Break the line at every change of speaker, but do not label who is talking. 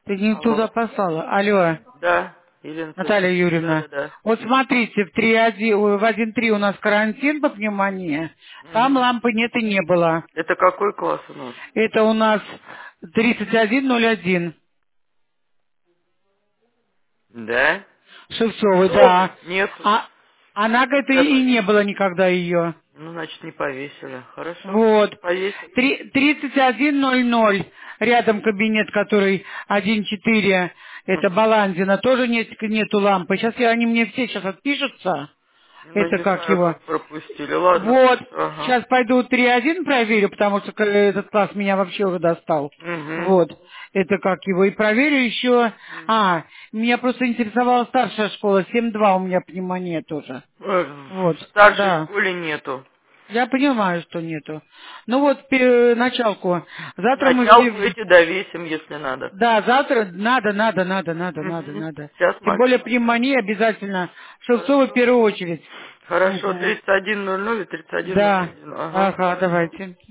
Ты не туда
Алло.
послала. Алло,
Да, Елена
Наталья
Федоровна. Да,
Юрьевна.
да, да.
Вот смотрите, в 1.3 у нас карантин по пневмонии. Там
Мгм.
лампы нет и не было.
Это какой класс у нас?
Это у нас 3101.
Да?
Шевцовый, да.
Нету.
А она, говорит,
Я
и не
повесил.
было никогда ее.
Ну, значит, не повесили. Хорошо.
Вот.
Повесим.
3100, рядом кабинет, который 1.4, это
Мгм.
Баландина, тоже нету лампы. Сейчас они мне все сейчас отпишутся.
Ну,
Это
не
как
знаю,
его?
как пропустили. Ладно,
Вот.
хорошо. Ага.
Сейчас пойду 3.1 проверю, потому что этот класс меня вообще уже достал.
Угу.
Вот. Это как его. И проверю еще. Меня просто интересовала старшая школа. 7.2 у меня пневмония тоже. Вот.
В старшей
Да.
школе нету.
Я понимаю, что нету. Ну вот, началку. Завтра мы
Началку эти довесим, если надо.
Да, завтра
Угу.
надо.
Сейчас
Тем более
Максима.
пневмония обязательно. Шевцова в
Хорошо.
первую очередь.
Хорошо,
Мгм.
31:00 и
Да.
31:01. Ага,
Ага,
хорошо.
давайте.